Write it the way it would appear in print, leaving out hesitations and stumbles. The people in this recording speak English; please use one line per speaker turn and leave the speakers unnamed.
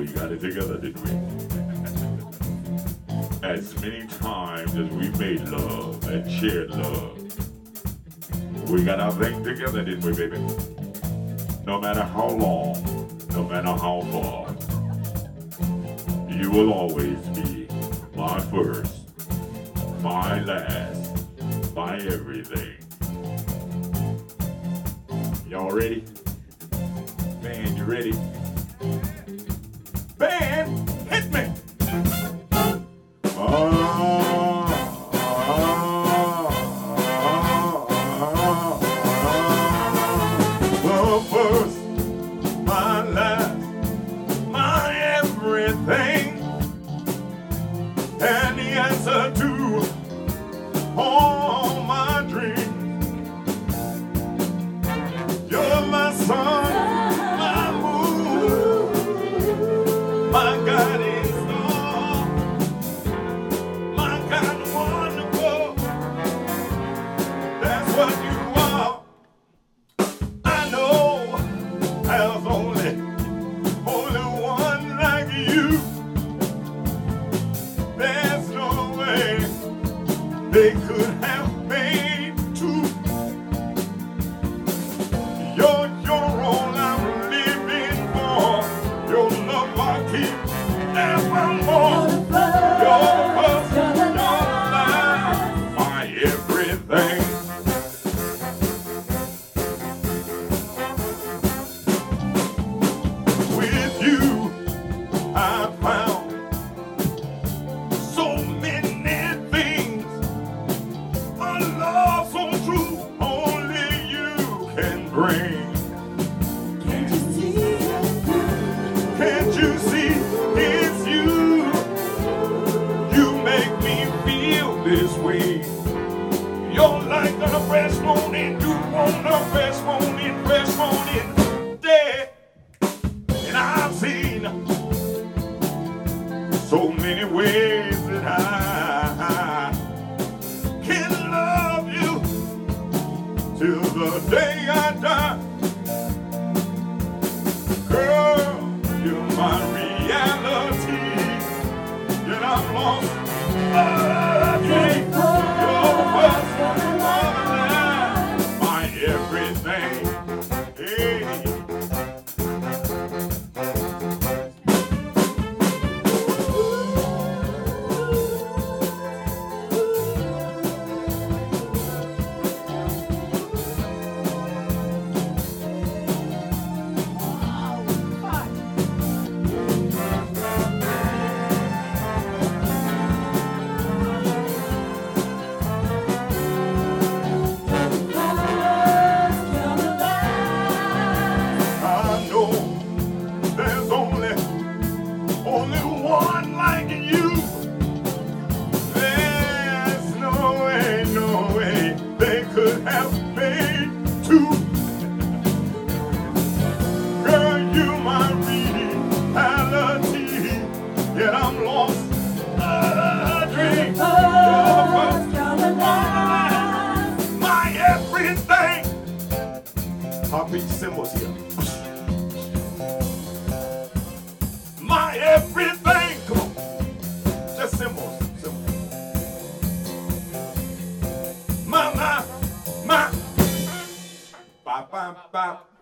we got it together, didn't we? As many times as we made love and shared love, we got our thing together, didn't we, baby? No matter how long, no matter how far, you will always be my first, my last, my everything. Y'all ready? Man, you ready? Band, hit me! The first, my last, my everything, and the answer to all my dreams. You're my sun, my moon, my guiding star, my kind of wonderful. That's what you are. I know there's only one like you. There's no way they could have made two. You're all I'm living for. Your love I keep evermore. You're the first, you're the last, my everything. With you, I found so many things. A love so true, only you can bring.
Can't you see?
Can't you see it's you? You make me feel this way. You're like a fresh morning. You want a fresh morning day. And I've seen so many ways that I can love you till the day I die. Girl, you're my reality, yet I'm lost again. You're first, my everything. Hey. Only one like you. There's no way they could have made two. Girl, you my reality, yet I'm lost a dream. My everything. Heartbeat symbols here. My everything. Come on. Just symbols. My. Ba, ba, ba.